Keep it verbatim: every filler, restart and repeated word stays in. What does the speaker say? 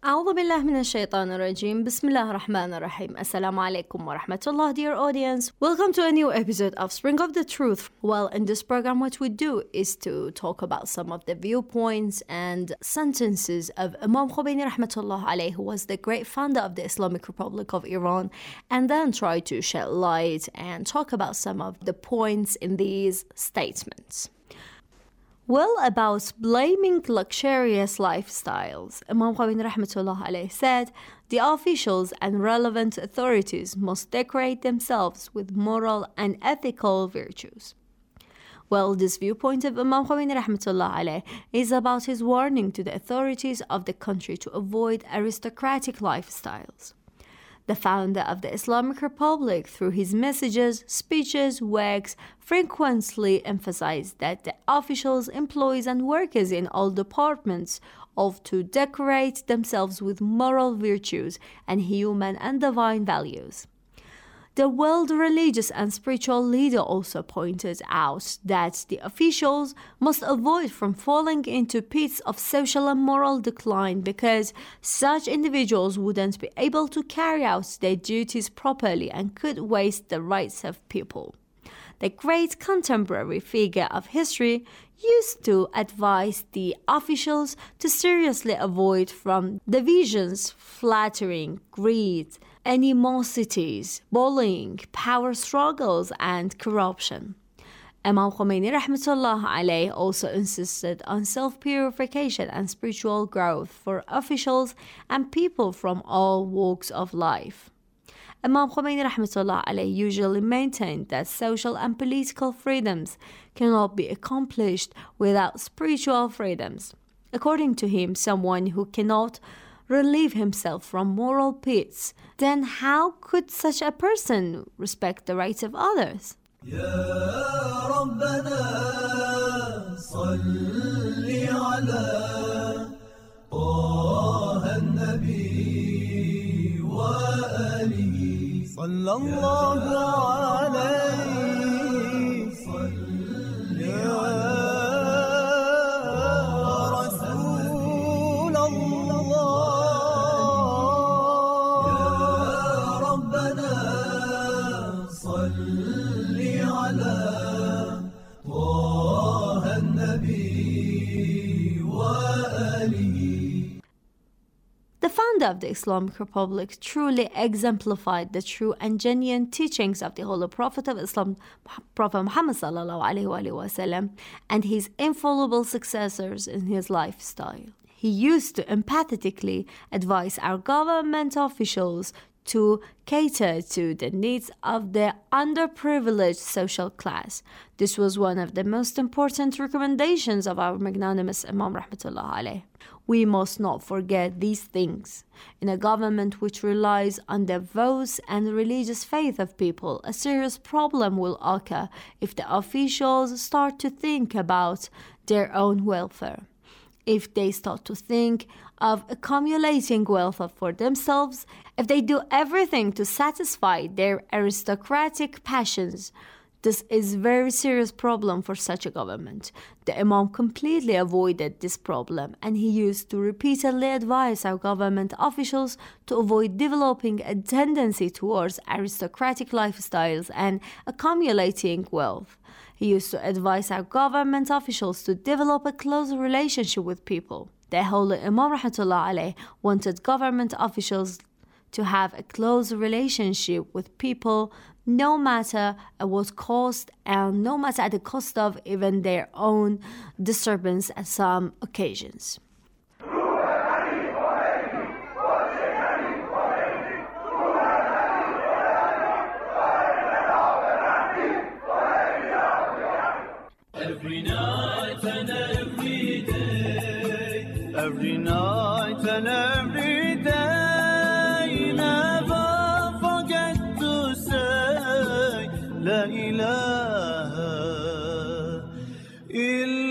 أعوذ بالله من الشيطان الرجيم. بسم الله الرحمن الرحيم. Assalamu alaikum wa rahmatullah, dear audience. Welcome to a new episode of Spring of the Truth. Well, in this program, what we do is to talk about some of the viewpoints and sentences of Imam Khomeini rahmatullah alayhi, who was the great founder of the Islamic Republic of Iran, and then try to shed light and talk about some of the points in these statements. Well, about blaming luxurious lifestyles, Imam Khomeini rahmatullah alayhi said, the officials and relevant authorities must decorate themselves with moral and ethical virtues. Well, this viewpoint of Imam Khomeini rahmatullah alayhi is about his warning to the authorities of the country to avoid aristocratic lifestyles. The founder of the Islamic Republic, through his messages, speeches, works, frequently emphasized that the officials, employees, and workers in all departments ought to decorate themselves with moral virtues and human and divine values. The world religious and spiritual leader also pointed out that the officials must avoid from falling into pits of social and moral decline, because such individuals wouldn't be able to carry out their duties properly and could waste the rights of people. The great contemporary figure of history used to advise the officials to seriously avoid from divisions, flattering, greed, animosities, bullying, power struggles, and corruption. Imam Khomeini rahmatullah alayhi also insisted on self-purification and spiritual growth for officials and people from all walks of life. Imam Khomeini rahmatullah alayhi usually maintained that social and political freedoms cannot be accomplished without spiritual freedoms. According to him, someone who cannot relieve himself from moral pits, then how could such a person respect the rights of others? يا ربنا صل على طه النبي وآله صلى الله عليه صل يا The founder of the Islamic Republic truly exemplified the true and genuine teachings of the Holy Prophet of Islam, Prophet Muhammad sallallahu alaihi wasallam, and his infallible successors in his lifestyle. He used to empathetically advise our government officials to cater to the needs of the underprivileged social class. This was one of the most important recommendations of our magnanimous Imam rahmatullah alayhi. We must not forget these things. In a government which relies on the votes and religious faith of people, a serious problem will occur if the officials start to think about their own welfare. If they start to think of accumulating wealth for themselves, if they do everything to satisfy their aristocratic passions, this is a very serious problem for such a government. The Imam completely avoided this problem, and he used to repeatedly advise our government officials to avoid developing a tendency towards aristocratic lifestyles and accumulating wealth. He used to advise our government officials to develop a close relationship with people. The Holy Imam rahmatullah alayhi wanted government officials to have a close relationship with people, no matter at what cost, and no matter at the cost of even their own disturbance at some occasions. Every night and every day, every night and every day, never forget to say La ilaha illa